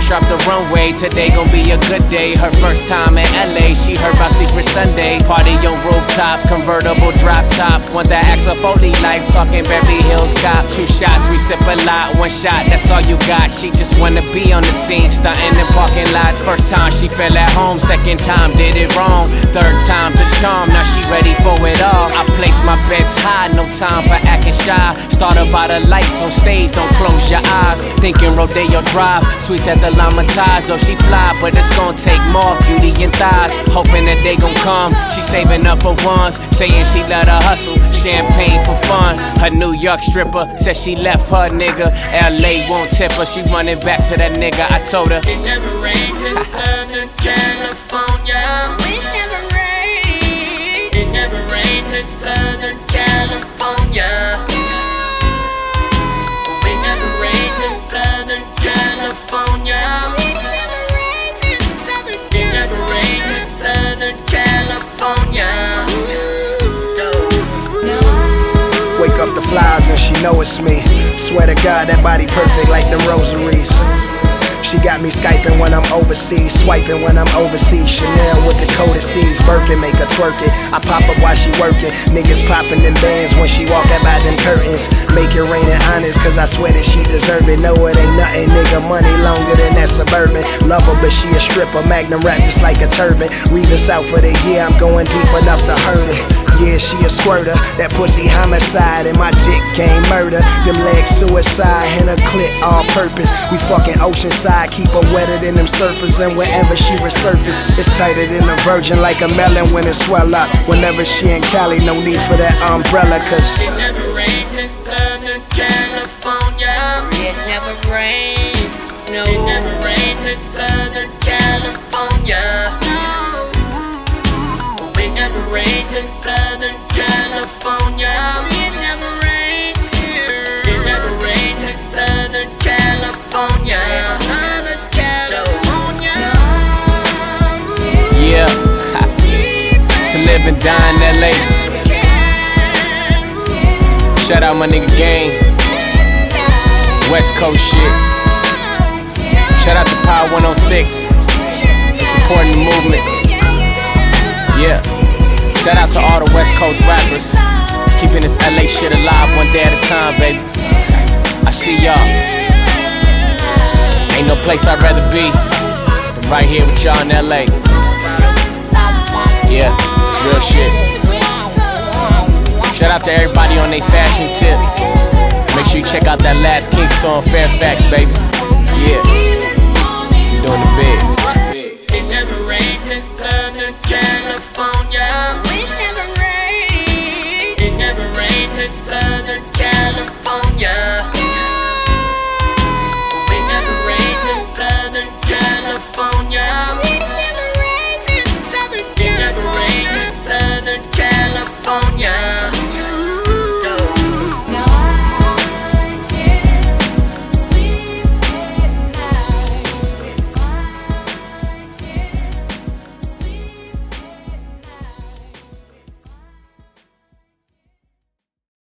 fresh off the runway. Today gon' be a good day. Her first time in LA, she heard about Secret Sunday. Party on rooftop, convertible drop top. Want that Axel Foley life, talking Beverly Hills Cop. 2 shots, we sip a lot. 1 shot, that's all you got. She just wanna be on the scene, stunting in parking lots. First time she fell at home, second time did it wrong. Third time the charm, now she ready for it all. I place my bets high, no time for acting shy. Started by the lights on stage, don't close your eyes. Thinking Rodeo Drive, sweets at the Llama Ties. Oh, she fly, but it's gonna take more beauty and thighs. Hoping that they gon' come, she saving up her ones. Saying she let her hustle, champagne for fun. Her New York stripper said she left her nigga. LA won't tip her, she running back to that nigga. I told her it never rains in Southern California. It never rains. It never rains in Southern California. It never rains in Southern California. It never rains in Southern California. It never rains in Southern California. Wake up the flowers and she know it's me. Swear to God, that body perfect like them rosaries. She got me Skyping when I'm overseas, swiping when I'm overseas. Chanel with the codices, Birkin make her twerk it. I pop up while she working. Niggas popping them bands when she walk out by them curtains. Make it rain and honest, cause I swear that she deserve it. No, it ain't nothing, nigga. Money longer than that Suburban. Love her, but she a stripper. Magnum wrap just like a turban. Revis out for the year, I'm going deep enough to hurt it. Yeah, she a squirter, that pussy homicide, and my dick game murder. Them legs suicide, and her clit all purpose. We fucking oceanside, keep her wetter than them surfers, and wherever she resurface, it's tighter than a virgin, like a melon when it swell up. Whenever she in Cali, no need for that umbrella, cause it never rains in Southern California. It never rains, no. It never rains in Southern California. It never rains in Southern California. It never rains here. It never rains in Southern California. Southern California. yeah, to live and die in LA. Shout out my nigga Gang, West Coast shit. Shout out to Power 106 for supporting the movement. Yeah, shout out to all the West Coast rappers, keeping this LA shit alive one day at a time, baby. I see y'all. Ain't no place I'd rather be than right here with y'all in LA. Yeah, it's real shit. Shout out to everybody on they fashion tip. Make sure you check out that last Kingston Fairfax, baby. Yeah.